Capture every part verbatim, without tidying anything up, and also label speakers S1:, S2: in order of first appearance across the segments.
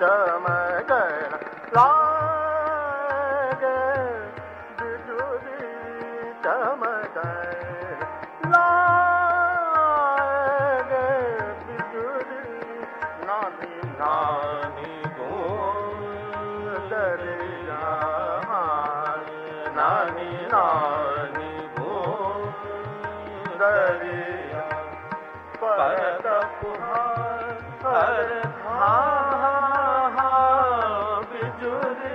S1: चमकन लागे बिजुली चमकन लागे बिजुली नानी नानी बूंदरिया नानी नानी बूंदरिया परत पुहार हर धा बिजुली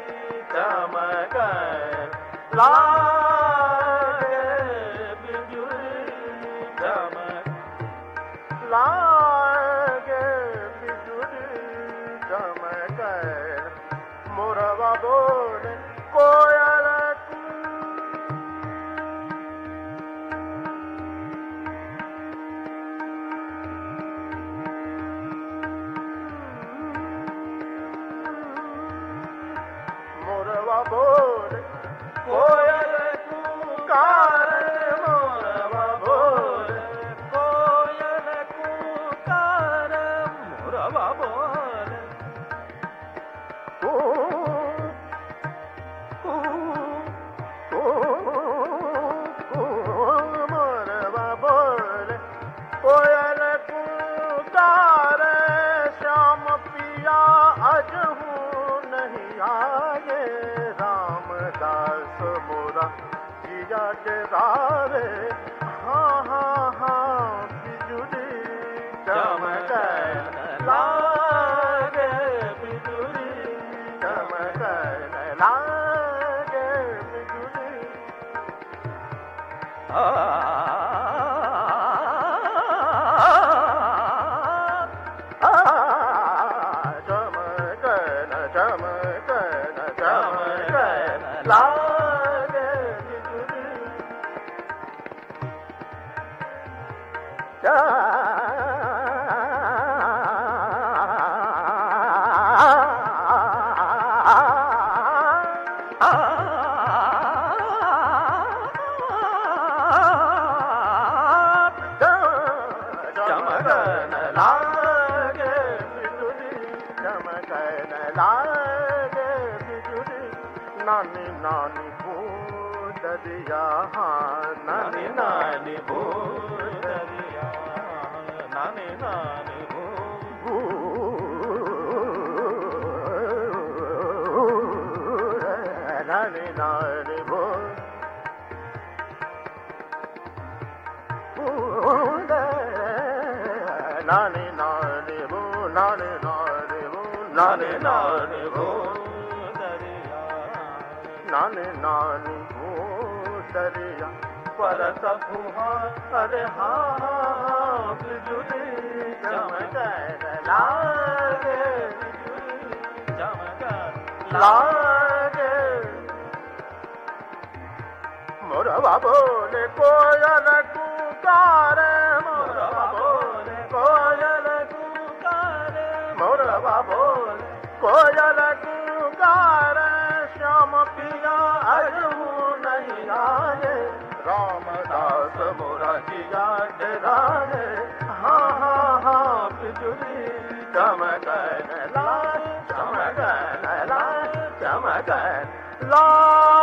S1: चमकन लागे बिजुली चमक लागे बिजुली चमकन मोरवा बोले कोयल मोरवा बोले कोयल कुकार मोरवा बोले कोयल कुकार मोरवा बोले कू कू कू कू मोरवा बोले कोयल कुकार श्याम पिया अजहू नहीं आए रामदास मोरा जिया के रावे हाँ हाँ हाँ बिजुली चमकन लागे बिजुली चमकन लागे बिजुली आ चमकन चमकन चमकन लागे बिजुली चमकन लागे बिजुली चमकन लागे बिजुली नानी नानी बूंदरिया नानी नानी बूंदरिया नानी नानी नानी नानी नानी नानी बू नानी नानी बू नानी नानी बूंदरिया नानी नानी बूंदरिया परत फुहार अरे हाँ बिजुली चमकन लागे बिजुली चमकन लागे मोरवा बोले कोयल कुकार मोरवा बोले कोयल कुकार मोरवा बोले कोयल कुकार श्याम पिया अजहू नहीं आए रामदास मोरा जिया डराए हाँ हाँ हाँ बिजुली चमकन ला चमकन ला चमकन ला